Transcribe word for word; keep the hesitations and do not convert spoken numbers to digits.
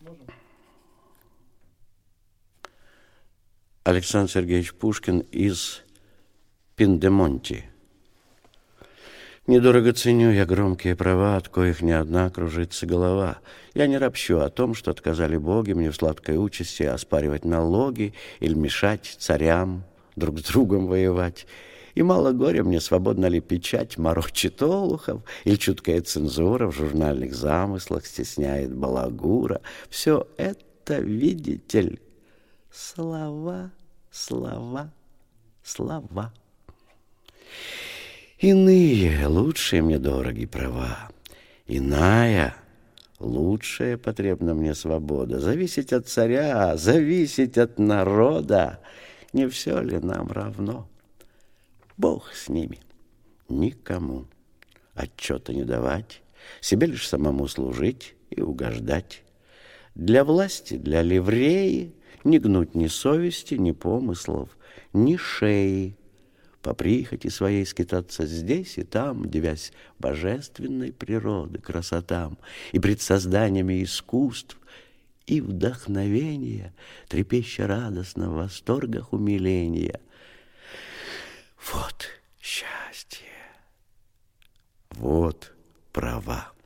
Александр Сергеевич Пушкин из Пиндемонти. Недорого ценю я громкие права, от коих не одна кружится голова. Я не ропщу о том, что отказали боги мне в сладкой участи оспаривать налоги или мешать царям друг с другом воевать. И мало горя мне, свободна ли печать морочит олухов, или чуткая цензура в журнальных замыслах стесняет балагура. Все это, видите ли, слова, слова, слова. Иные, лучшие мне дороги права, иная, лучшая потребна мне свобода. Зависеть от царя, зависеть от народа, не все ли нам равно? Бог с ними, никому отчета не давать, себе лишь самому служить и угождать. Для власти, для ливреи не гнуть ни совести, ни помыслов, ни шеи. По прихоти своей скитаться здесь и там, дивясь божественной природы красотам и пред созданиями искусств, и вдохновения, трепеща радостно в восторгах умиления. Вот счастье, вот права.